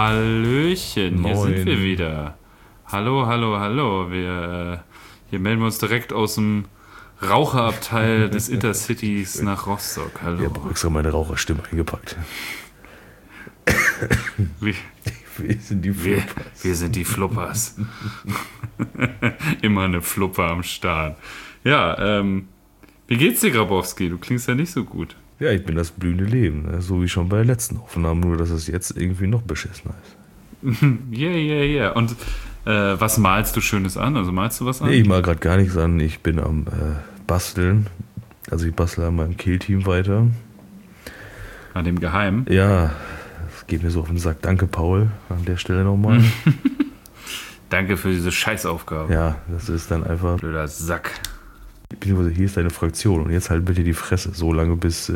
Hallöchen, Moin. hier sind wir wieder. Hallo. Hier melden wir uns direkt aus dem Raucherabteil des Intercities nach Rostock. Hallo. Ich habe extra meine Raucherstimme eingepackt. Wir sind die Flippers. wir sind die Fluppers. Immer eine Flupper am Start. Ja, wie geht's dir, Grabowski? Du klingst ja nicht so gut. Ja, ich bin das blühende Leben, ne? So wie schon bei der letzten Aufnahme, nur dass es jetzt irgendwie noch beschissener ist. Yeah. Und was malst du Schönes an? Also malst du was an? Nee, ich mal gerade gar nichts an. Ich bin am Basteln. Also ich bastle an meinem Kill-Team weiter. An dem Geheimen? Ja, das geht mir so auf den Sack. Danke, Paul, an der Stelle nochmal. Danke für diese Scheißaufgabe. Ja, das ist dann einfach... Blöder Sack. Beziehungsweise hier ist deine Fraktion und jetzt halt bitte die Fresse, so lange bis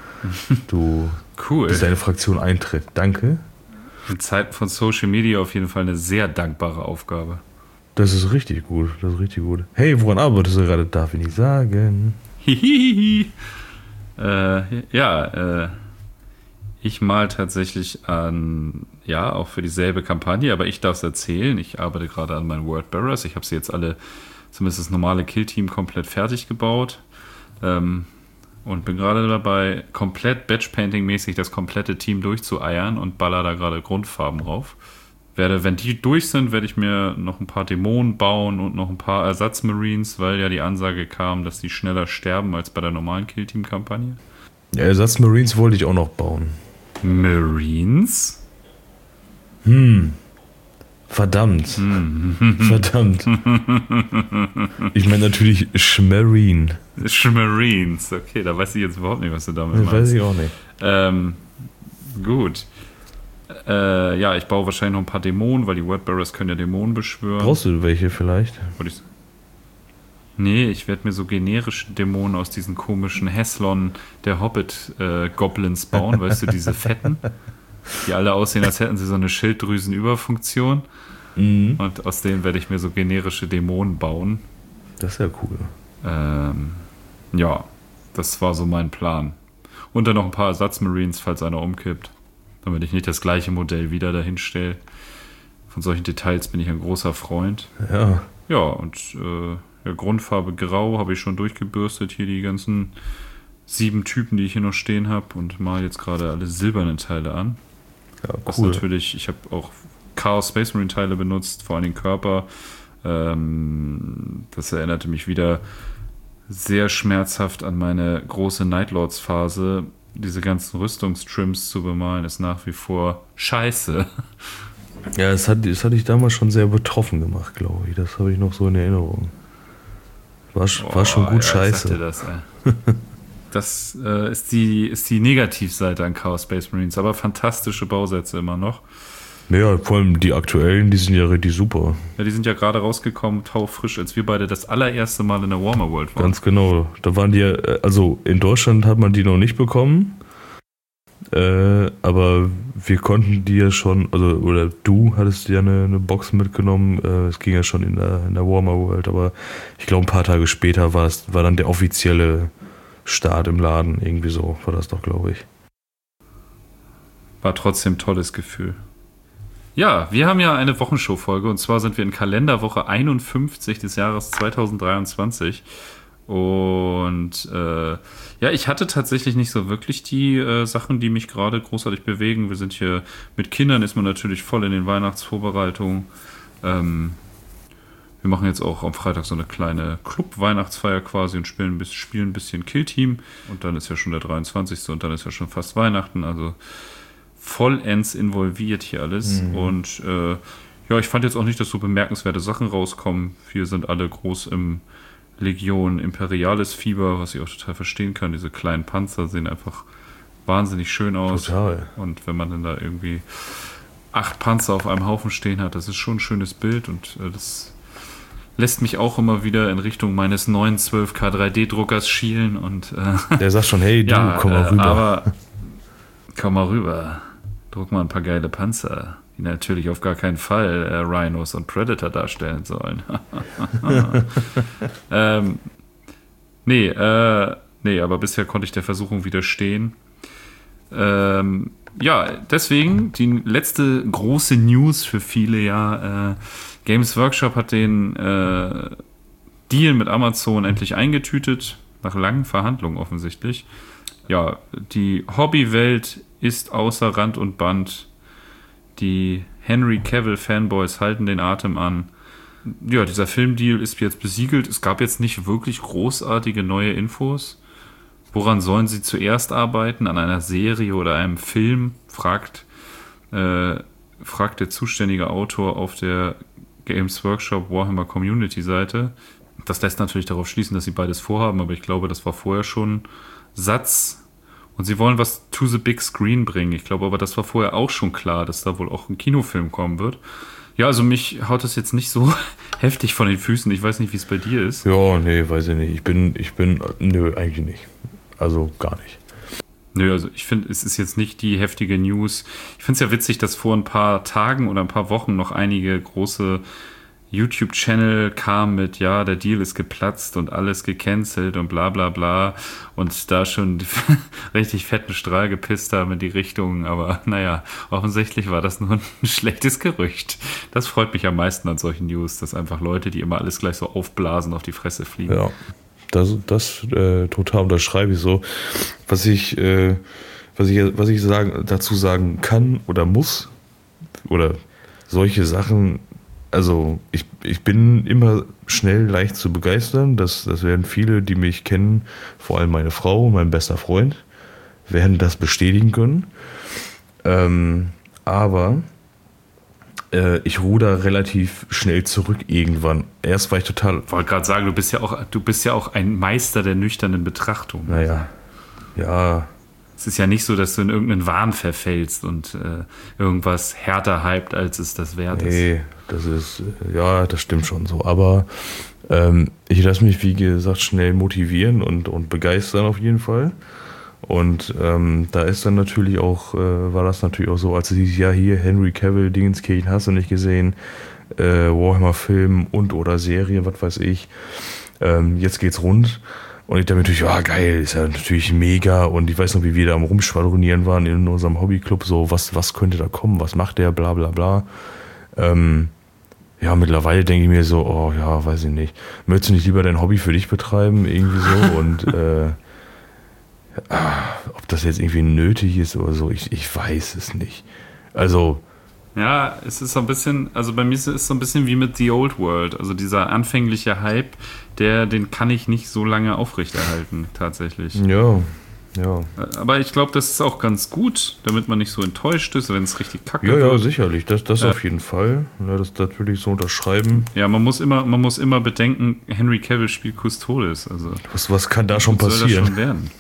Cool. bis deine Fraktion eintritt. Danke. In Zeiten von Social Media auf jeden Fall eine sehr dankbare Aufgabe. Das ist richtig gut, Hey, woran arbeitest du gerade? Darf ich nicht sagen. Hihihi. Ich mal tatsächlich an, ja, auch für dieselbe Kampagne, aber ich darf es erzählen. Ich arbeite gerade an meinen Wordbearers. Ich habe sie jetzt alle, zumindest das normale Kill-Team, komplett fertig gebaut. Und bin gerade dabei, komplett Batch-Painting-mäßig das komplette Team durchzueiern und baller da gerade Grundfarben drauf. Wenn die durch sind, werde ich mir noch ein paar Dämonen bauen und noch ein paar Ersatz-Marines, weil ja die Ansage kam, dass die schneller sterben als bei der normalen Kill-Team-Kampagne. Ja, Ersatz-Marines wollte ich auch noch bauen. Marines? Verdammt. Verdammt. Ich meine natürlich Schmarine. Schmarines, okay, da weiß ich jetzt überhaupt nicht, was du damit meinst. Weiß ich auch nicht. Gut. Ja, ich baue wahrscheinlich noch ein paar Dämonen, weil die Wordbearers können ja Dämonen beschwören. Brauchst du welche vielleicht? Nee, ich werde mir so generische Dämonen aus diesen komischen Heslon der Hobbit-Goblins bauen, weißt du, diese fetten, die alle aussehen, als hätten sie so eine Schilddrüsenüberfunktion. Mhm. Und aus denen werde ich mir so generische Dämonen bauen. Das ist ja cool. Ja, das war so mein Plan. Und dann noch ein paar Ersatzmarines, falls einer umkippt, damit ich nicht das gleiche Modell wieder dahin stelle. Von solchen Details bin ich ein großer Freund. Ja. Ja, und Grundfarbe Grau habe ich schon durchgebürstet. Hier die ganzen 7 Typen, die ich hier noch stehen habe. Und mal jetzt gerade alle silbernen Teile an. Ja, cool. Was natürlich, ich habe auch Chaos Space Marine Teile benutzt, vor allem den Körper. Das erinnerte mich wieder sehr schmerzhaft an meine große Nightlords Phase. Diese ganzen Rüstungstrims zu bemalen, ist nach wie vor scheiße. Ja, das hat dich damals schon sehr betroffen gemacht, glaube ich. Das habe ich noch so in Erinnerung. War schon gut, ja, scheiße. Ich sag dir das, ist die Negativseite an Chaos Space Marines, aber fantastische Bausätze immer noch. Ja, vor allem die aktuellen, die sind ja richtig super. Ja, die sind ja gerade rausgekommen, taufrisch, als wir beide das allererste Mal in der Warhammer World waren. Ganz genau. Da waren die, also in Deutschland hat man die noch nicht bekommen. Aber wir konnten die ja schon, oder du hattest ja eine Box mitgenommen. Es ging ja schon in der Warhammer World, aber ich glaube, ein paar Tage später war dann der offizielle Start im Laden. Irgendwie so war das doch, glaube ich. War trotzdem ein tolles Gefühl. Ja, wir haben ja eine Wochenshow-Folge und zwar sind wir in Kalenderwoche 51 des Jahres 2023. Und ich hatte tatsächlich nicht so wirklich die Sachen, die mich gerade großartig bewegen. Wir sind hier mit Kindern, ist man natürlich voll in den Weihnachtsvorbereitungen. Wir machen jetzt auch am Freitag so eine kleine Club-Weihnachtsfeier quasi und spielen ein bisschen Kill-Team. Und dann ist ja schon der 23. und dann ist ja schon fast Weihnachten. Also vollends involviert hier alles. Mhm. Und ich fand jetzt auch nicht, dass so bemerkenswerte Sachen rauskommen. Wir sind alle groß im Legion Imperialis Fieber, was ich auch total verstehen kann. Diese kleinen Panzer sehen einfach wahnsinnig schön aus. Total. Und wenn man dann da irgendwie 8 Panzer auf einem Haufen stehen hat, das ist schon ein schönes Bild und das lässt mich auch immer wieder in Richtung meines neuen 12K 3D-Druckers schielen. Und, der sagt schon, hey, du, komm mal rüber. Aber komm mal rüber. Druck mal ein paar geile Panzer, die natürlich auf gar keinen Fall Rhinos und Predator darstellen sollen. Nee, aber bisher konnte ich der Versuchung widerstehen. Ja, deswegen die letzte große News für viele, Games Workshop hat den Deal mit Amazon endlich eingetütet, nach langen Verhandlungen offensichtlich. Ja, die Hobbywelt ist außer Rand und Band. Die Henry Cavill-Fanboys halten den Atem an. Ja, dieser Filmdeal ist jetzt besiegelt. Es gab jetzt nicht wirklich großartige neue Infos. Woran sollen sie zuerst arbeiten? An einer Serie oder einem Film? Fragt der zuständige Autor auf der Games Workshop Warhammer Community Seite. Das lässt natürlich darauf schließen, dass sie beides vorhaben, aber ich glaube, das war vorher schon Satz. Und sie wollen was to the big screen bringen. Ich glaube aber, das war vorher auch schon klar, dass da wohl auch ein Kinofilm kommen wird. Ja, also mich haut das jetzt nicht so heftig von den Füßen. Ich weiß nicht, wie es bei dir ist. Ja, nee, weiß ich nicht. Nö, eigentlich nicht. Also gar nicht. Nö, also ich finde, es ist jetzt nicht die heftige News. Ich finde es ja witzig, dass vor ein paar Tagen oder ein paar Wochen noch einige große YouTube-Channel kamen mit, ja, der Deal ist geplatzt und alles gecancelt und bla bla bla und da schon richtig fetten Strahl gepisst haben in die Richtung, aber naja, offensichtlich war das nur ein schlechtes Gerücht. Das freut mich am meisten an solchen News, dass einfach Leute, die immer alles gleich so aufblasen, auf die Fresse fliegen. Ja, das total unterschreibe ich so. Was ich dazu sagen kann oder muss oder solche Sachen. Also ich bin immer schnell leicht zu begeistern. Das werden viele, die mich kennen, vor allem meine Frau und mein bester Freund, werden das bestätigen können. Aber ich ruder relativ schnell zurück irgendwann. Erst war ich total... Ich wollte gerade sagen, du bist ja auch ein Meister der nüchternen Betrachtung. Naja, ja... Es ist ja nicht so, dass du in irgendeinen Wahn verfällst und irgendwas härter hypt, als es das wert ist. Nee, das stimmt schon so. Aber ich lasse mich, wie gesagt, schnell motivieren und begeistern auf jeden Fall. Und da ist dann natürlich auch, war das natürlich auch so, als es hieß, ja hier, Henry Cavill, Dingenskirchen, hast du nicht gesehen, Warhammer-Film und oder Serie, was weiß ich. Jetzt geht's rund. Und ich dachte mir natürlich, ja geil, ist ja natürlich mega. Und ich weiß noch, wie wir da am Rumschwadronieren waren in unserem Hobbyclub, so was könnte da kommen, was macht der, bla bla bla. Ja, mittlerweile denke ich mir so, oh ja, weiß ich nicht. Möchtest du nicht lieber dein Hobby für dich betreiben, irgendwie so? Und ob das jetzt irgendwie nötig ist oder so, ich weiß es nicht. Also... Ja, es ist so ein bisschen, also bei mir ist es so ein bisschen wie mit The Old World. Also dieser anfängliche Hype, den kann ich nicht so lange aufrechterhalten, tatsächlich. Ja. Aber ich glaube, das ist auch ganz gut, damit man nicht so enttäuscht ist, wenn es richtig kacke wird. Ja, wird. sicherlich, das auf jeden Fall. Ja, das würde ich so unterschreiben. Ja, man muss immer bedenken, Henry Cavill spielt Custodes. Also was kann da schon passieren? Soll das schon werden?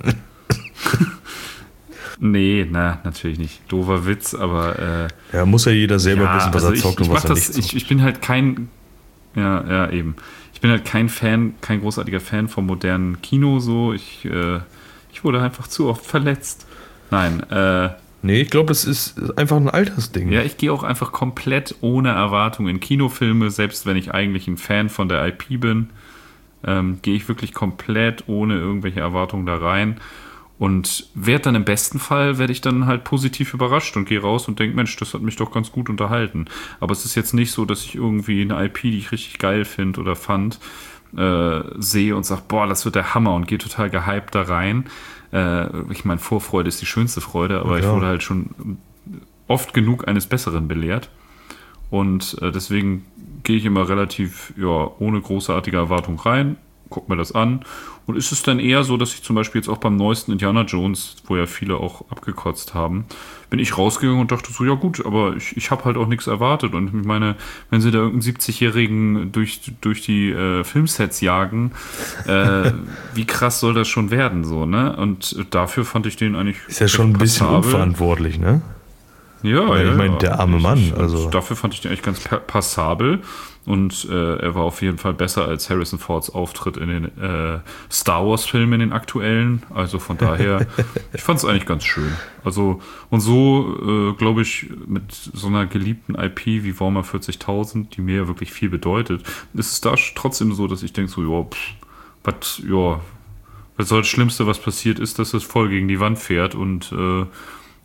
Nee, natürlich nicht. Doofer Witz, aber... ja, muss ja jeder selber wissen, was er zockt und was er nicht zockt. Ich bin halt kein... Ja, eben. Ich bin halt kein großartiger Fan vom modernen Kino, so. Ich wurde einfach zu oft verletzt. Nein, nee, ich glaube, es ist einfach ein Altersding. Ja, ich gehe auch einfach komplett ohne Erwartung in Kinofilme, selbst wenn ich eigentlich ein Fan von der IP bin, gehe ich wirklich komplett ohne irgendwelche Erwartungen da rein. Und werde ich dann halt positiv überrascht und gehe raus und denke, Mensch, das hat mich doch ganz gut unterhalten. Aber es ist jetzt nicht so, dass ich irgendwie eine IP, die ich richtig geil finde oder fand, sehe und sage, boah, das wird der Hammer und gehe total gehypt da rein. Ich meine, Vorfreude ist die schönste Freude, aber ich wurde halt schon oft genug eines Besseren belehrt. Und deswegen gehe ich immer relativ ohne großartige Erwartung rein, guck mir das an. Und ist es dann eher so, dass ich zum Beispiel jetzt auch beim neuesten Indiana Jones, wo ja viele auch abgekotzt haben, bin ich rausgegangen und dachte so, ja gut, aber ich habe halt auch nichts erwartet. Und ich meine, wenn sie da irgendeinen 70-Jährigen durch die Filmsets jagen, wie krass soll das schon werden, so, ne? Und dafür fand ich den eigentlich ist ja schon ein bisschen unverantwortlich, ne? Ja, ich meine, der arme Mann. Also. Dafür fand ich den eigentlich ganz passabel. Und er war auf jeden Fall besser als Harrison Fords Auftritt in den Star Wars-Filmen, in den aktuellen. Also von daher, ich fand es eigentlich ganz schön. Also, und so, glaube ich, mit so einer geliebten IP wie Warhammer 40.000, die mir ja wirklich viel bedeutet, ist es da trotzdem so, dass ich denke so, was soll das Schlimmste, was passiert ist, dass es voll gegen die Wand fährt und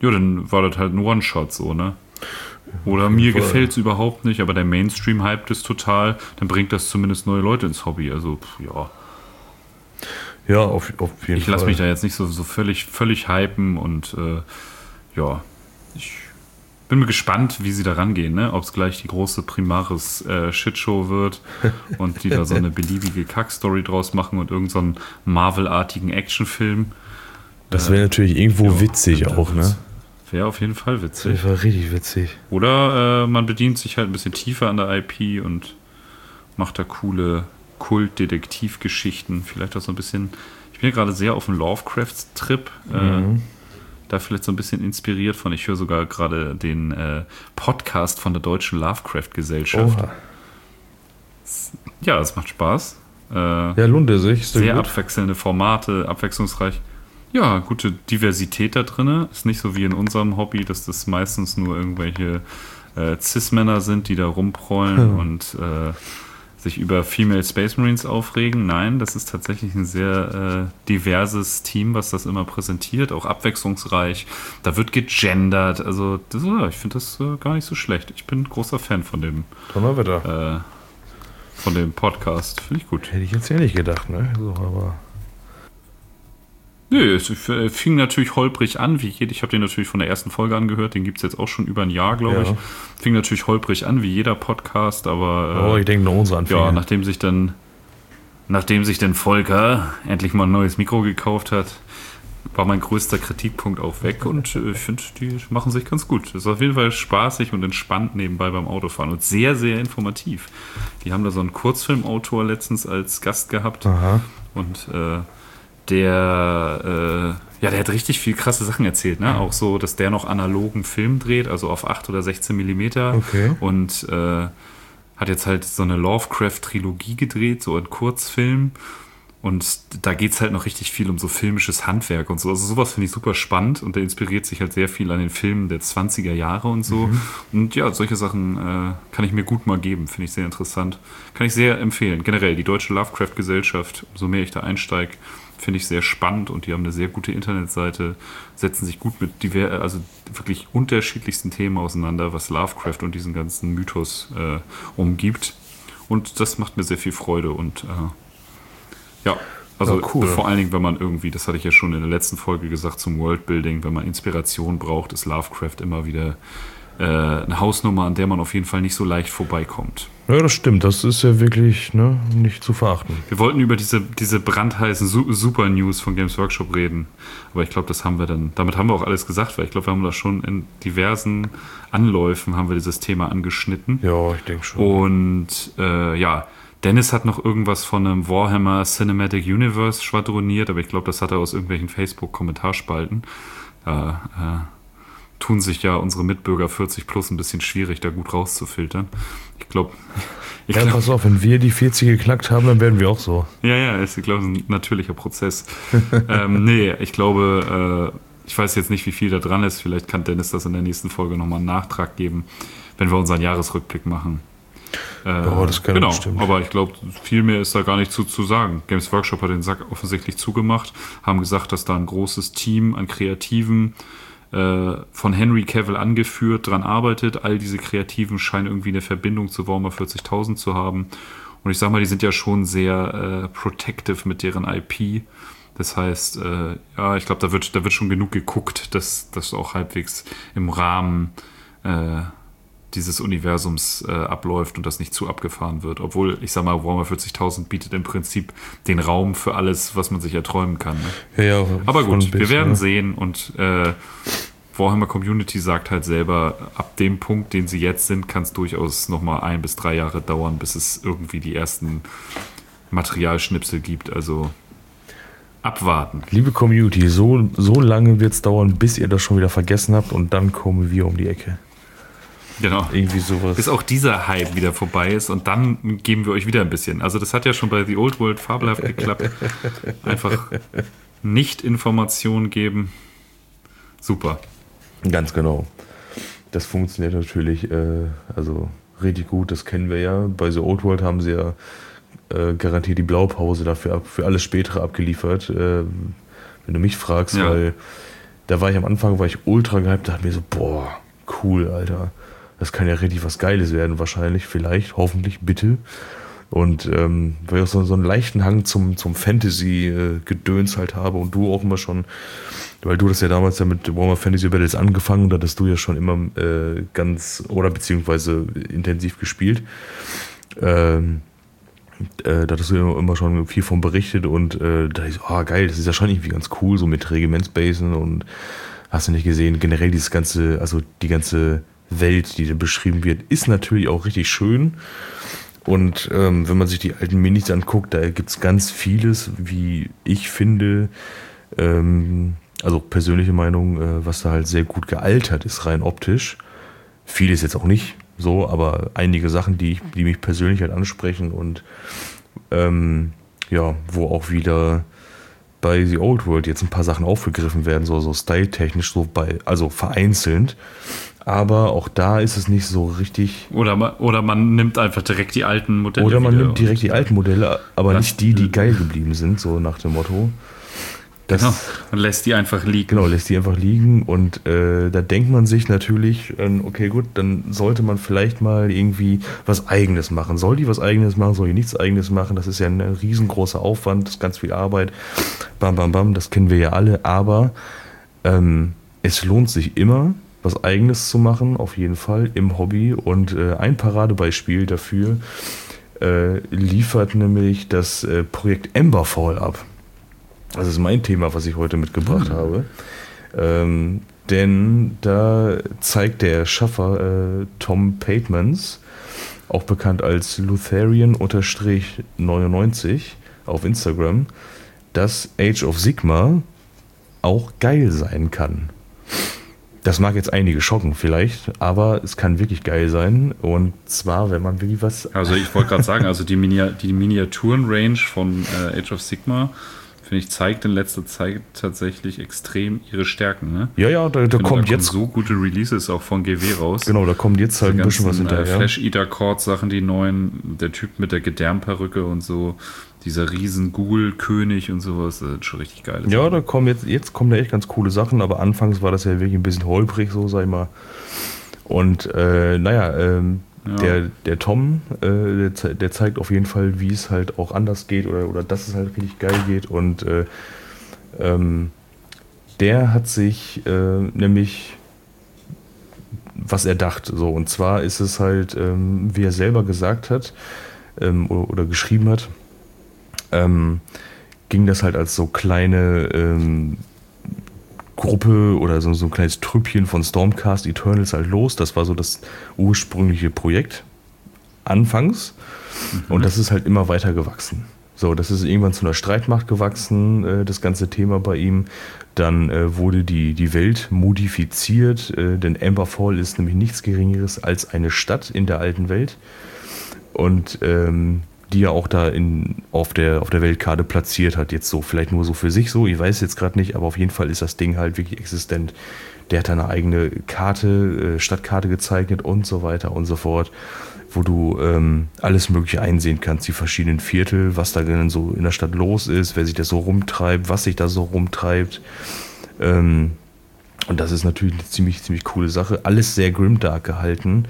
Ja, dann war das halt ein One-Shot so, ne? Oder mir gefällt es überhaupt nicht, aber der Mainstream hypt es total, dann bringt das zumindest neue Leute ins Hobby. Also, ja. Ja, auf jeden Fall. Ich lasse mich da jetzt nicht so völlig hypen und ja, ich bin mir gespannt, wie sie da rangehen, ne? Ob es gleich die große Primaris Shitshow wird und die da so eine beliebige Kackstory draus machen und irgend so einen Marvel-artigen Actionfilm. Das wäre natürlich irgendwo witzig auch, ne? Wäre auf jeden Fall witzig. Das wäre richtig witzig. Oder man bedient sich halt ein bisschen tiefer an der IP und macht da coole Kult-Detektivgeschichten. Vielleicht auch so ein bisschen. Ich bin ja gerade sehr auf dem Lovecraft-Trip. Da vielleicht so ein bisschen inspiriert von. Ich höre sogar gerade den Podcast von der Deutschen Lovecraft-Gesellschaft. Oha. Ja, es macht Spaß. Ja, lohnt er sich. Sehr abwechselnde Formate, abwechslungsreich. Ja, gute Diversität da drin. Ist nicht so wie in unserem Hobby, dass das meistens nur irgendwelche Cis-Männer sind, die da rumprollen und sich über Female Space Marines aufregen. Nein, das ist tatsächlich ein sehr diverses Team, was das immer präsentiert, auch abwechslungsreich. Da wird gegendert. Also das, ich finde das gar nicht so schlecht. Ich bin ein großer Fan von dem Podcast. Finde ich gut. Hätte ich jetzt ja nicht gedacht, ne? So, aber Nö, es fing natürlich holprig an, wie jeder. Ich habe den natürlich von der ersten Folge angehört, den gibt es jetzt auch schon über ein Jahr, glaube ich. Fing natürlich holprig an, wie jeder Podcast, aber ich denke nur unsere Anfänge. Ja, nachdem sich dann Volker endlich mal ein neues Mikro gekauft hat, war mein größter Kritikpunkt auch weg und ich finde, die machen sich ganz gut. Es ist auf jeden Fall spaßig und entspannt nebenbei beim Autofahren und sehr, sehr informativ. Die haben da so einen Kurzfilmautor letztens als Gast gehabt. Aha. Und der hat richtig viel krasse Sachen erzählt, ne? Auch so, dass der noch analogen Film dreht, also auf 8 oder 16 Millimeter. Okay. Und hat jetzt halt so eine Lovecraft-Trilogie gedreht, so ein Kurzfilm. Und da geht es halt noch richtig viel um so filmisches Handwerk und so. Also sowas finde ich super spannend und der inspiriert sich halt sehr viel an den Filmen der 20er Jahre und so. Und ja, solche Sachen kann ich mir gut mal geben, finde ich sehr interessant. Kann ich sehr empfehlen. Generell, die Deutsche Lovecraft-Gesellschaft, umso mehr ich da einsteige, finde ich sehr spannend und die haben eine sehr gute Internetseite, setzen sich gut mit also wirklich unterschiedlichsten Themen auseinander, was Lovecraft und diesen ganzen Mythos umgibt. Und das macht mir sehr viel Freude und ja, also ja, cool. Vor allen Dingen, wenn man irgendwie, das hatte ich ja schon in der letzten Folge gesagt, zum Worldbuilding, wenn man Inspiration braucht, ist Lovecraft immer wieder eine Hausnummer, an der man auf jeden Fall nicht so leicht vorbeikommt. Ja, das stimmt. Das ist ja wirklich nicht zu verachten. Wir wollten über diese brandheißen Super-News von Games Workshop reden, aber ich glaube, damit haben wir auch alles gesagt, weil ich glaube, wir haben da schon in diversen Anläufen haben wir dieses Thema angeschnitten. Ja, ich denke schon. Und Dennis hat noch irgendwas von einem Warhammer Cinematic Universe schwadroniert, aber ich glaube, das hat er aus irgendwelchen Facebook-Kommentarspalten. Tun sich ja unsere Mitbürger 40 plus ein bisschen schwierig, da gut rauszufiltern. Ich glaube... pass auf, wenn wir die 40 geknackt haben, dann werden wir auch so. Ja, ist, ich glaube, ein natürlicher Prozess. Ich glaube, ich weiß jetzt nicht, wie viel da dran ist. Vielleicht kann Dennis das in der nächsten Folge nochmal einen Nachtrag geben, wenn wir unseren Jahresrückblick machen. Das kann bestimmt. Aber ich glaube, viel mehr ist da gar nicht zu sagen. Games Workshop hat den Sack offensichtlich zugemacht, haben gesagt, dass da ein großes Team an Kreativen von Henry Cavill angeführt, dran arbeitet. All diese Kreativen scheinen irgendwie eine Verbindung zu Warhammer 40.000 zu haben. Und ich sag mal, die sind ja schon sehr protective mit deren IP. Das heißt, ich glaube, da wird schon genug geguckt, dass das auch halbwegs im Rahmen dieses Universums abläuft und das nicht zu abgefahren wird. Obwohl, ich sag mal, Warhammer 40.000 bietet im Prinzip den Raum für alles, was man sich erträumen kann. Ne? Ja, aber gut, wir werden sehen und Warhammer Community sagt halt selber, ab dem Punkt, den sie jetzt sind, kann es durchaus nochmal 1 bis 3 Jahre dauern, bis es irgendwie die ersten Materialschnipsel gibt. Also abwarten. Liebe Community, so lange wird es dauern, bis ihr das schon wieder vergessen habt und dann kommen wir um die Ecke. Genau. Irgendwie sowas. Bis auch dieser Hype wieder vorbei ist und dann geben wir euch wieder ein bisschen. Also das hat ja schon bei The Old World fabelhaft geklappt. Einfach nicht Informationen geben. Super. Ganz genau. Das funktioniert natürlich richtig gut, das kennen wir ja. Bei The Old World haben sie ja garantiert die Blaupause dafür für alles Spätere abgeliefert. Wenn du mich fragst, weil da war ich am Anfang, war ich ultra gehypt, dachte mir so, boah, cool, Alter. Das kann ja richtig was Geiles werden wahrscheinlich, vielleicht, hoffentlich, bitte. Und weil ich auch so einen leichten Hang zum Fantasy-Gedöns halt habe und du auch immer schon, weil du das ja damals ja mit Warhammer Fantasy Battles angefangen, da hattest du ja schon immer beziehungsweise intensiv gespielt. Da hattest du ja immer schon viel von berichtet und da dachte ich so, geil, das ist ja schon irgendwie ganz cool, so mit Regimentsbasen und hast du nicht gesehen, generell dieses ganze, also die ganze Welt, die da beschrieben wird, ist natürlich auch richtig schön. Und wenn man sich die alten Minis anguckt, da gibt es ganz vieles, wie ich finde, also persönliche Meinung, was da halt sehr gut gealtert ist, rein optisch. Vieles jetzt auch nicht so, aber einige Sachen, die mich persönlich halt ansprechen und wo auch wieder bei The Old World jetzt ein paar Sachen aufgegriffen werden, so styletechnisch, also vereinzelt. Aber auch da ist es nicht so richtig. Oder man nimmt einfach direkt die alten Modelle. Oder man nimmt direkt die alten Modelle, aber nicht die geil geblieben sind, so nach dem Motto. Genau, und lässt die einfach liegen. Genau, lässt die einfach liegen und da denkt man sich natürlich, okay gut, dann sollte man vielleicht mal irgendwie was Eigenes machen. Soll die was Eigenes machen, soll die nichts Eigenes machen? Das ist ja ein riesengroßer Aufwand, das ist ganz viel Arbeit. Bam, bam, bam, das kennen wir ja alle, aber es lohnt sich immer, was Eigenes zu machen, auf jeden Fall im Hobby. Und ein Paradebeispiel dafür liefert nämlich das Projekt Emberfall ab. Das ist mein Thema, was ich heute mitgebracht habe. Denn da zeigt der Schaffer Tom Patemans, auch bekannt als Lutherian-99 auf Instagram, dass Age of Sigmar auch geil sein kann. Das mag jetzt einige schocken vielleicht, aber es kann wirklich geil sein. Und zwar, wenn man wirklich was... Also ich wollte gerade sagen, also die Miniaturen-Range von Age of Sigmar, finde ich, zeigt in letzter Zeit tatsächlich extrem ihre Stärken. Ne? Ja, da kommt jetzt... so gute Releases auch von GW raus. Genau, da kommt jetzt halt ein bisschen was hinterher. Flash-Eater-Cord-Sachen, die neuen, der Typ mit der Gedärmperücke und so, dieser riesen Ghoul-König und sowas, das ist schon richtig geil. Ja, da kommen jetzt kommen da echt ganz coole Sachen, aber anfangs war das ja wirklich ein bisschen holprig, so sag ich mal. Und der Tom, der zeigt auf jeden Fall, wie es halt auch anders geht oder dass es halt richtig geil geht. Und der hat sich nämlich was erdacht. So. Und zwar ist es halt, wie er selber gesagt hat oder geschrieben hat, ging das halt als so kleine Gruppe oder so ein kleines Trüppchen von Stormcast Eternals halt los. Das war so das ursprüngliche Projekt anfangs und das ist halt immer weiter gewachsen. So, das ist irgendwann zu einer Streitmacht gewachsen, das ganze Thema bei ihm. Dann wurde die Welt modifiziert, denn Emberfall ist nämlich nichts Geringeres als eine Stadt in der alten Welt und die er auch da auf der Weltkarte platziert hat, jetzt so, vielleicht nur so für sich so, ich weiß jetzt gerade nicht, aber auf jeden Fall ist das Ding halt wirklich existent. Der hat da eine eigene Karte, Stadtkarte gezeichnet und so weiter und so fort, wo du alles Mögliche einsehen kannst, die verschiedenen Viertel, was da denn so in der Stadt los ist, wer sich da so rumtreibt, was sich da so rumtreibt. Und das ist natürlich eine ziemlich, ziemlich coole Sache. Alles sehr grimdark gehalten,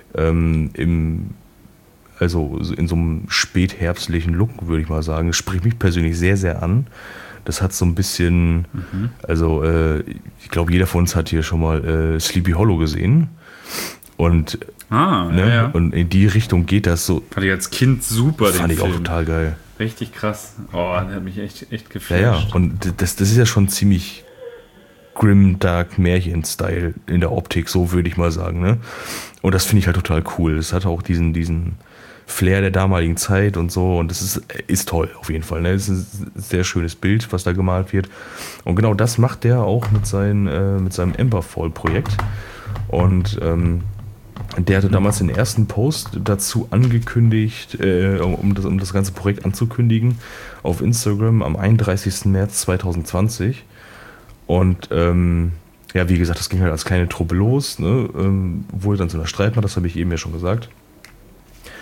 also in so einem spätherbstlichen Look, würde ich mal sagen. Das spricht mich persönlich sehr, sehr an. Das hat so ein bisschen, also ich glaube, jeder von uns hat hier schon mal Sleepy Hollow gesehen. Und, und in die Richtung geht das so. Fand ich als Kind super, fand ich Film. Auch total geil. Richtig krass. Oh, der hat mich echt geflasht. Ja, und das ist ja schon ziemlich grimdark Märchen-Style in der Optik, so würde ich mal sagen. Ne? Und das finde ich halt total cool. Das hat auch diesen Flair der damaligen Zeit und so und das ist toll auf jeden Fall. Ne? Das ist ein sehr schönes Bild, was da gemalt wird. Und genau das macht der auch mit seinem Emberfall-Projekt. Und der hatte damals den ersten Post dazu angekündigt, um das ganze Projekt anzukündigen, auf Instagram am 31. März 2020. Und wie gesagt, das ging halt als kleine Truppe los, ne? Wurde dann zu einer Streitmacht, das habe ich eben ja schon gesagt.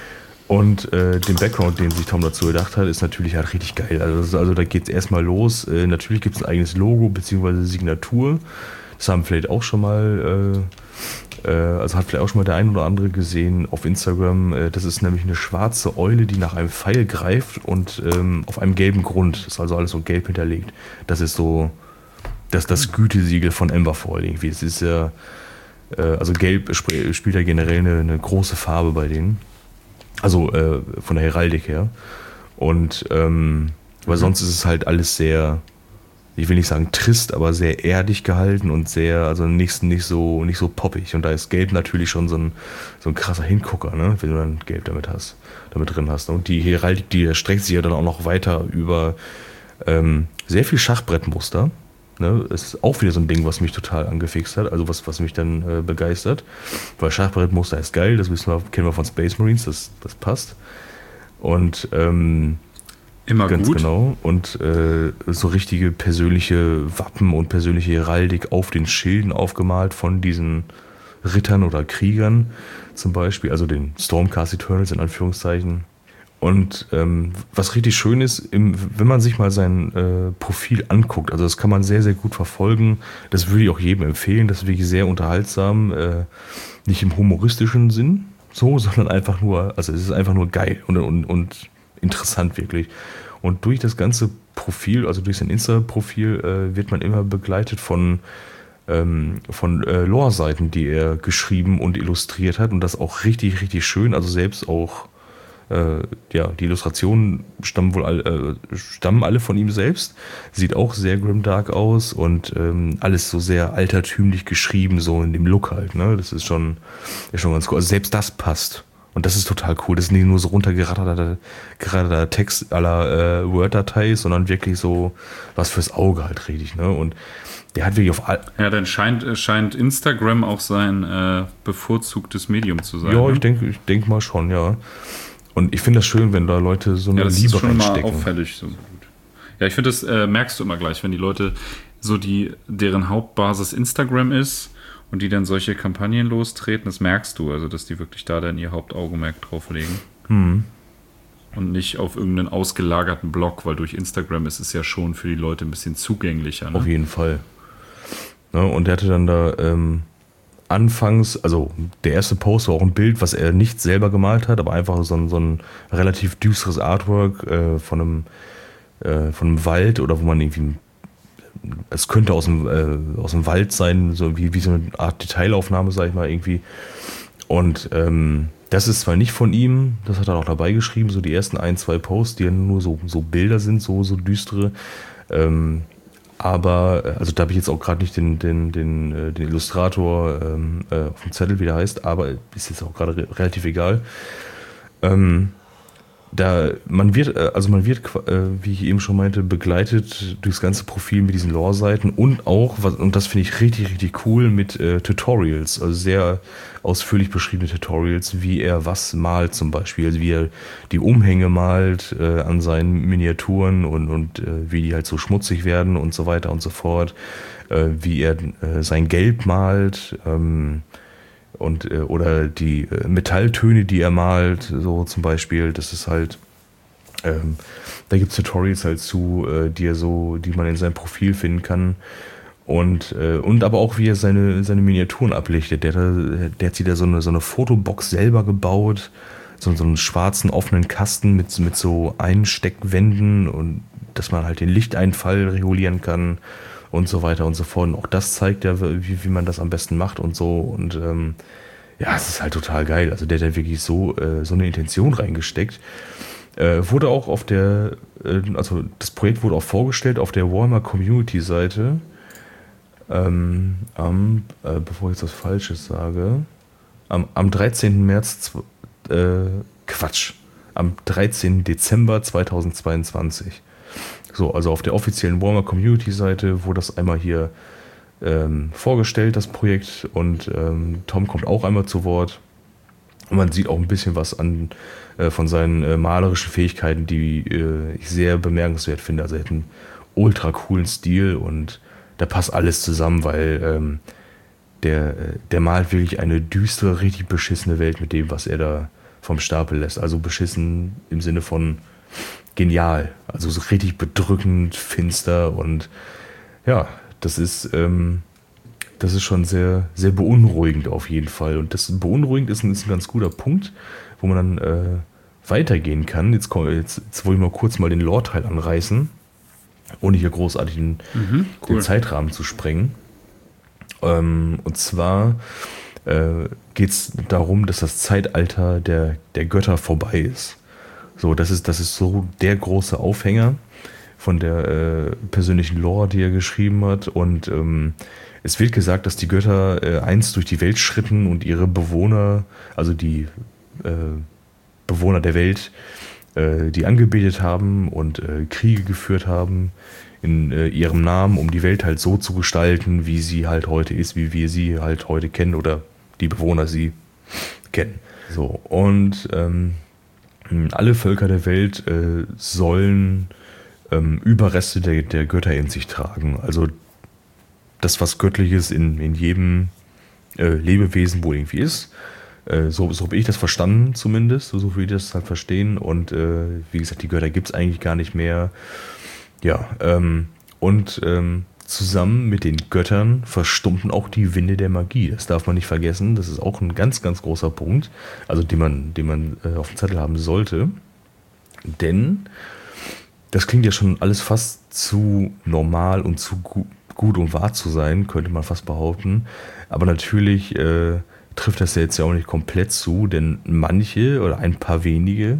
Und den Background, den sich Tom dazu gedacht hat, ist natürlich halt richtig geil. Also da geht es erstmal los. Natürlich gibt es ein eigenes Logo bzw. Signatur. Das haben vielleicht auch schon mal, also hat vielleicht auch schon mal der ein oder andere gesehen auf Instagram. Das ist nämlich eine schwarze Eule, die nach einem Pfeil greift und auf einem gelben Grund. Das ist also alles so gelb hinterlegt. Das ist so das Gütesiegel von Emberfall irgendwie. Es ist ja, also gelb spielt ja generell eine große Farbe bei denen. Also von der Heraldik her. Und weil sonst ist es halt alles sehr, ich will nicht sagen trist, aber sehr erdig gehalten und sehr, also nicht so poppig. Und da ist Gelb natürlich schon so ein krasser Hingucker, ne? Wenn du dann Gelb damit drin hast. Und die Heraldik, die erstreckt sich ja dann auch noch weiter über sehr viel Schachbrettmuster. Ne, ist auch wieder so ein Ding, was mich total angefixt hat, also was mich dann begeistert. Weil Schachbrettmuster ist geil, das kennen wir von Space Marines, das passt. Und immer ganz gut. Genau. Und so richtige persönliche Wappen und persönliche Heraldik auf den Schilden aufgemalt von diesen Rittern oder Kriegern zum Beispiel, also den Stormcast Eternals in Anführungszeichen. Und was richtig schön ist, wenn man sich mal sein Profil anguckt, also das kann man sehr, sehr gut verfolgen. Das würde ich auch jedem empfehlen. Das ist wirklich sehr unterhaltsam, nicht im humoristischen Sinn, sondern einfach nur, also es ist einfach nur geil und interessant wirklich. Und durch das ganze Profil, also durch sein Insta-Profil, wird man immer begleitet von Lore-Seiten, die er geschrieben und illustriert hat. Und das auch richtig, richtig schön. Also selbst auch die Illustrationen stammen alle von ihm selbst. Sieht auch sehr grimdark aus und alles so sehr altertümlich geschrieben, so in dem Look halt. Ne? Das ist schon ganz cool. Also selbst das passt. Und das ist total cool. Das ist nicht nur so runtergeraterter Text aller Word-Datei, sondern wirklich so was fürs Auge halt richtig. Ne? Und der hat wirklich auf Ja, dann scheint Instagram auch sein bevorzugtes Medium zu sein. Ja, ne? ich denk mal schon, ja. Und ich finde das schön, wenn da Leute so eine Ja, das Liebe ist schon mal reinstecken. auffällig. So gut. Ja, ich finde, das merkst du immer gleich, wenn die Leute so deren Hauptbasis Instagram ist und die dann solche Kampagnen lostreten, das merkst du, also dass die wirklich da dann ihr Hauptaugenmerk drauf legen. Und nicht auf irgendeinen ausgelagerten Blog, weil durch Instagram ist es ja schon für die Leute ein bisschen zugänglicher. Ne? Auf jeden Fall. Ja, und der hatte dann da anfangs, also der erste Post war auch ein Bild, was er nicht selber gemalt hat, aber einfach so ein relativ düsteres Artwork von einem Wald oder wo man irgendwie, es könnte aus dem Wald sein, so wie so eine Art Detailaufnahme, sag ich mal, irgendwie. Und das ist zwar nicht von ihm, das hat er auch dabei geschrieben, so die ersten 1-2 Posts, die ja nur so Bilder sind, so düstere. Aber, also da habe ich jetzt auch gerade nicht den Illustrator auf dem Zettel, wie der heißt, aber ist jetzt auch gerade relativ egal. Man wird, wie ich eben schon meinte, begleitet durchs ganze Profil mit diesen Lore-Seiten und auch, und das finde ich richtig, richtig cool, mit Tutorials, also sehr ausführlich beschriebene Tutorials, wie er was malt zum Beispiel, also wie er die Umhänge malt an seinen Miniaturen und wie die halt so schmutzig werden und so weiter und so fort, wie er sein Gelb malt, oder die Metalltöne, die er malt, so zum Beispiel, das ist halt, da gibt es Tutorials halt zu, die man in seinem Profil finden kann und aber auch wie er seine Miniaturen ablichtet. Der hat sich da so eine Fotobox selber gebaut, so einen schwarzen offenen Kasten mit so Einsteckwänden und dass man halt den Lichteinfall regulieren kann und so weiter und so fort. Und auch das zeigt ja, wie man das am besten macht und so. Und ja, es ist halt total geil. Also der hat ja wirklich so eine Intention reingesteckt. Wurde auch auf also das Projekt wurde auch vorgestellt auf der Warhammer Community Seite. Bevor ich jetzt was Falsches sage, am 13. am 13. Dezember 2022. So, also auf der offiziellen Warhammer Community Seite wurde das einmal hier vorgestellt, das Projekt, und Tom kommt auch einmal zu Wort. Und man sieht auch ein bisschen was von seinen malerischen Fähigkeiten, die ich sehr bemerkenswert finde. Also er hat einen ultra coolen Stil und da passt alles zusammen, weil der malt wirklich eine düstere, richtig beschissene Welt mit dem, was er da vom Stapel lässt. Also beschissen im Sinne von genial. Also so richtig bedrückend, finster und ja, das ist schon sehr, sehr beunruhigend auf jeden Fall. Und das beunruhigend ist ein ganz guter Punkt, wo man dann weitergehen kann. Jetzt wollte ich mal kurz den Lore-Teil anreißen, ohne hier großartig den Zeitrahmen zu sprengen. Und zwar geht es darum, dass das Zeitalter der Götter vorbei ist. So, das ist so der große Aufhänger von der persönlichen Lore, die er geschrieben hat. Und es wird gesagt, dass die Götter einst durch die Welt schritten und ihre Bewohner, also die Bewohner der Welt, die angebetet haben und Kriege geführt haben in ihrem Namen, um die Welt halt so zu gestalten, wie sie halt heute ist, wie wir sie halt heute kennen oder die Bewohner sie kennen. So, und alle Völker der Welt sollen Überreste der Götter in sich tragen. Also das, was Göttliches in jedem Lebewesen wohl irgendwie ist. So habe ich das verstanden zumindest, so wie wir das halt verstehen. Und wie gesagt, die Götter gibt es eigentlich gar nicht mehr. Ja, zusammen mit den Göttern verstummten auch die Winde der Magie. Das darf man nicht vergessen. Das ist auch ein ganz, ganz großer Punkt, also den man auf dem Zettel haben sollte. Denn das klingt ja schon alles fast zu normal und zu gut um wahr zu sein, könnte man fast behaupten. Aber natürlich trifft das ja jetzt ja auch nicht komplett zu, denn manche oder ein paar wenige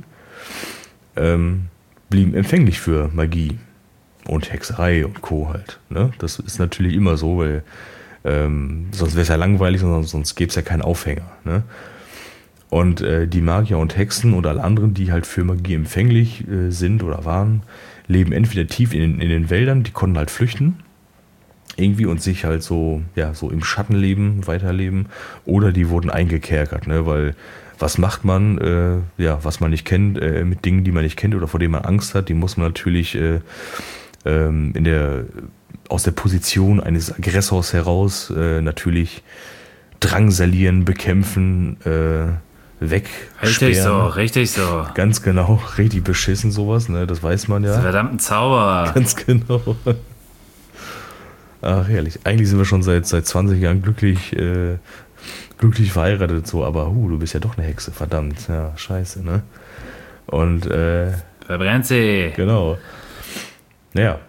blieben empfänglich für Magie und Hexerei und Co. halt. Ne? Das ist natürlich immer so, weil sonst wäre es ja langweilig, sonst gäbe es ja keinen Aufhänger. Ne? Und die Magier und Hexen und alle anderen, die halt für Magie empfänglich sind oder waren, leben entweder tief in den Wäldern, die konnten halt flüchten irgendwie und sich halt so im Schatten weiterleben, oder die wurden eingekerkert, ne? Weil was macht man, was man nicht kennt, mit Dingen, die man nicht kennt oder vor denen man Angst hat, die muss man natürlich aus der Position eines Aggressors heraus natürlich drangsalieren, bekämpfen, wegsperren. Richtig so. Ganz genau, richtig beschissen sowas, ne? Das weiß man ja. Das verdammten Zauberer. Ganz genau. Ach, herrlich. Eigentlich sind wir schon seit 20 Jahren glücklich verheiratet, so, aber du bist ja doch eine Hexe, verdammt. Ja, scheiße, ne? Und verbrennt sie. Genau. Naja.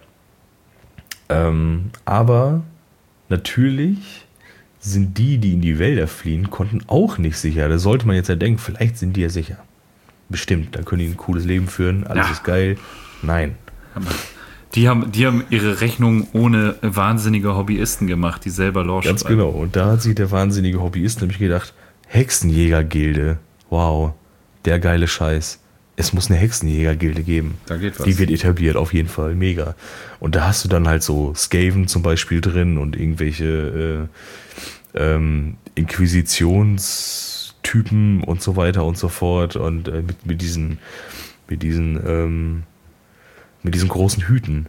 Aber natürlich sind die in die Wälder fliehen, konnten auch nicht sicher. Da sollte man jetzt ja denken, vielleicht sind die ja sicher. Bestimmt, dann können die ein cooles Leben führen, alles ist geil. Nein. Die haben ihre Rechnung ohne wahnsinnige Hobbyisten gemacht, die selber Lore schreiben. Ganz genau. Und da hat sich der wahnsinnige Hobbyist nämlich gedacht, Hexenjägergilde, wow, der geile Scheiß. Es muss eine Hexenjägergilde geben. Da geht was. Die wird etabliert, auf jeden Fall, mega. Und da hast du dann halt so Skaven zum Beispiel drin und irgendwelche Inquisitionstypen und so weiter und so fort. Und mit diesen großen Hüten.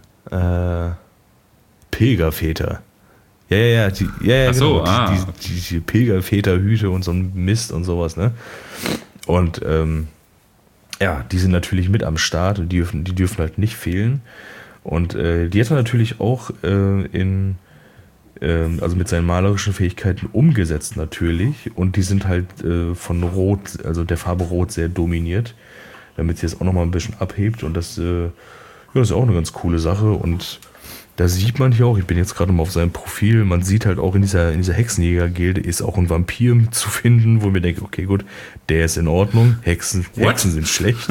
Pilgerväter. Ja. Ach so, genau. Die Pilgerväterhüte und so ein Mist und sowas, ne? Und die sind natürlich mit am Start und die dürfen halt nicht fehlen. Und die hat er natürlich auch also mit seinen malerischen Fähigkeiten umgesetzt natürlich. Und die sind halt von Rot, also der Farbe Rot, sehr dominiert, damit sie das auch nochmal ein bisschen abhebt. Und das ist auch eine ganz coole Sache. Und da sieht man hier auch, ich bin jetzt gerade mal auf seinem Profil, man sieht halt auch in dieser Hexenjägergilde ist auch ein Vampir zu finden, wo mir denke, okay, gut, der ist in Ordnung, Hexen sind schlecht.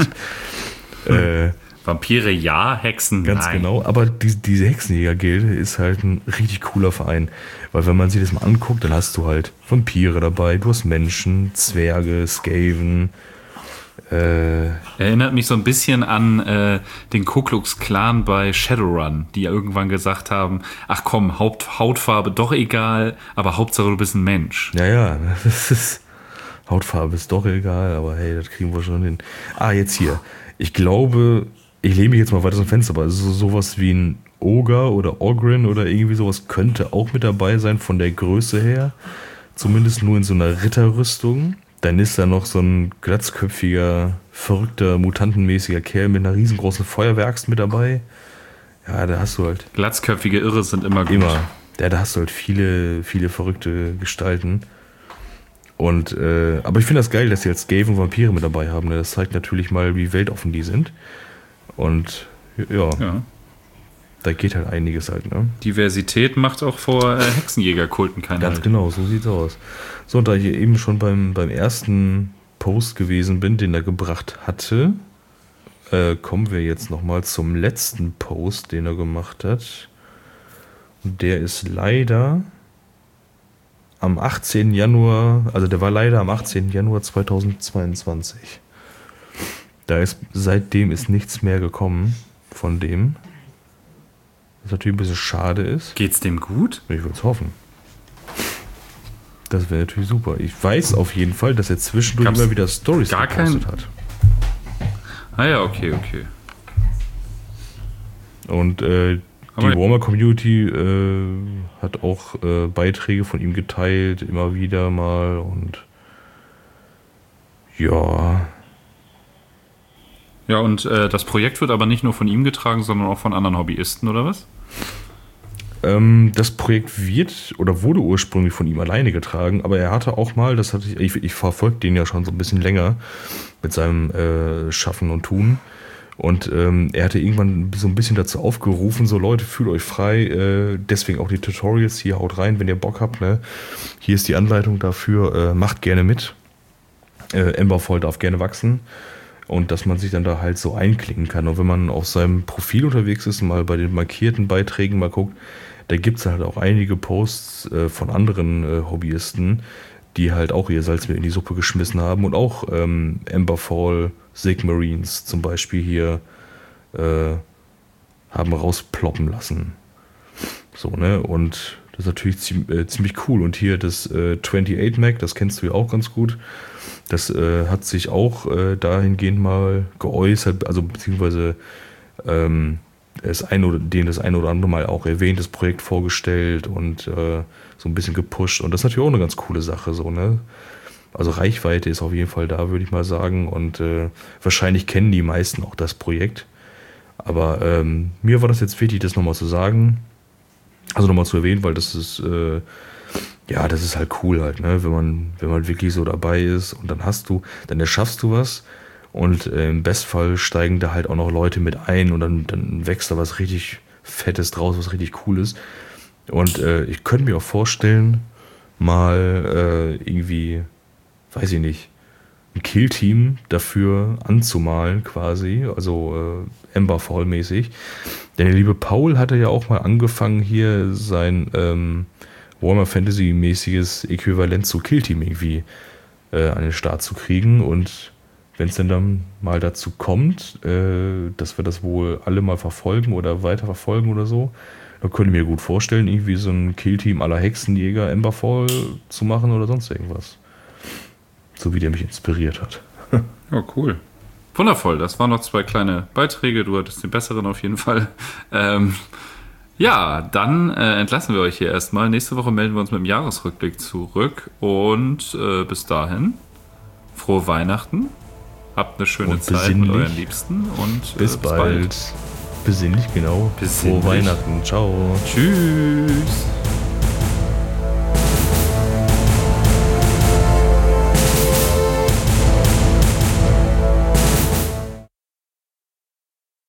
Vampire ja, Hexen ganz nein. Genau, aber diese Hexenjägergilde ist halt ein richtig cooler Verein, weil wenn man sich das mal anguckt, dann hast du halt Vampire dabei, du hast Menschen, Zwerge, Skaven. Erinnert mich so ein bisschen an den Ku Klux Klan bei Shadowrun, die ja irgendwann gesagt haben, ach komm, Hautfarbe doch egal, aber Hauptsache du bist ein Mensch. Ja, das ist, Hautfarbe ist doch egal, aber hey, das kriegen wir schon hin. Jetzt hier. Ich glaube, ich lehne mich jetzt mal weiter aus dem Fenster, aber sowas wie ein Ogre oder Ogrin oder irgendwie sowas könnte auch mit dabei sein von der Größe her. Zumindest nur in so einer Ritterrüstung. Dann ist da noch so ein glatzköpfiger, verrückter, mutantenmäßiger Kerl mit einer riesengroßen Feuerwerkst mit dabei. Ja, da hast du halt... Glatzköpfige Irre sind immer gut. Immer. Ja, da hast du halt viele, viele verrückte Gestalten. Und, aber ich finde das geil, dass sie als Skaven Vampire mit dabei haben. Ne? Das zeigt natürlich mal, wie weltoffen die sind. Und ja. Da geht halt einiges halt, ne? Diversität macht auch vor Hexenjägerkulten keinen Ganz Halt. genau, so sieht's aus. So, und da ich eben schon beim ersten Post gewesen bin, den er gebracht hatte, kommen wir jetzt nochmal zum letzten Post, den er gemacht hat. Und der ist leider am 18. Januar, also der war leider am 18. Januar 2022. Seitdem ist nichts mehr gekommen von dem. Was natürlich ein bisschen schade ist. Geht's dem gut? Ich würde es hoffen. Das wäre natürlich super. Ich weiß auf jeden Fall, dass er zwischendurch immer wieder Storys gepostet hat. Ah ja, okay. Und die Warhammer-Community hat auch Beiträge von ihm geteilt, immer wieder mal. Und ja... Ja, und das Projekt wird aber nicht nur von ihm getragen, sondern auch von anderen Hobbyisten, oder was? Das Projekt wurde ursprünglich von ihm alleine getragen, aber er hatte auch mal, ich verfolge den ja schon so ein bisschen länger mit seinem Schaffen und Tun. Und er hatte irgendwann so ein bisschen dazu aufgerufen, so Leute, fühlt euch frei, deswegen auch die Tutorials, hier haut rein, wenn ihr Bock habt. Ne? Hier ist die Anleitung dafür, macht gerne mit. Emberfall darf gerne wachsen. Und dass man sich dann da halt so einklicken kann. Und wenn man auf seinem Profil unterwegs ist und mal bei den markierten Beiträgen mal guckt, da gibt es halt auch einige Posts von anderen Hobbyisten, die halt auch ihr Salz mit in die Suppe geschmissen haben und auch Emberfall, Sigmarines zum Beispiel hier haben rausploppen lassen. So, ne? Und das ist natürlich ziemlich cool. Und hier das 28 Mac, das kennst du ja auch ganz gut. Das hat sich auch dahingehend mal geäußert, also beziehungsweise das ein oder andere Mal auch erwähnt, das Projekt vorgestellt und so ein bisschen gepusht. Und das ist natürlich auch eine ganz coole Sache, so, ne? Also Reichweite ist auf jeden Fall da, würde ich mal sagen. Und wahrscheinlich kennen die meisten auch das Projekt. Aber mir war das jetzt wichtig, das nochmal zu sagen. Also nochmal zu erwähnen, weil das ist das ist halt cool halt, ne? Wenn man wirklich so dabei ist und dann erschaffst du was und im Bestfall steigen da halt auch noch Leute mit ein und dann wächst da was richtig Fettes draus, was richtig Cooles. Und ich könnte mir auch vorstellen, mal irgendwie, weiß ich nicht, ein Killteam dafür anzumalen quasi, also Emberfall-mäßig. Denn der liebe Paul hatte ja auch mal angefangen, hier sein Warhammer Fantasy-mäßiges Äquivalent zu Killteam irgendwie an den Start zu kriegen. Und wenn es denn dann mal dazu kommt, dass wir das wohl alle mal verfolgen oder weiter verfolgen oder so, dann könnte ich mir gut vorstellen, irgendwie so ein Killteam à la Hexenjäger Emberfall zu machen oder sonst irgendwas. So wie der mich inspiriert hat. Oh, cool. Wundervoll, das waren noch 2 kleine Beiträge, du hattest den besseren auf jeden Fall. Ja, dann entlassen wir euch hier erstmal. Nächste Woche melden wir uns mit dem Jahresrückblick zurück und bis dahin, frohe Weihnachten, habt eine schöne Zeit mit euren Liebsten und bis bald. Besinnlich, genau. Besinnlich. Frohe Weihnachten, ciao. Tschüss.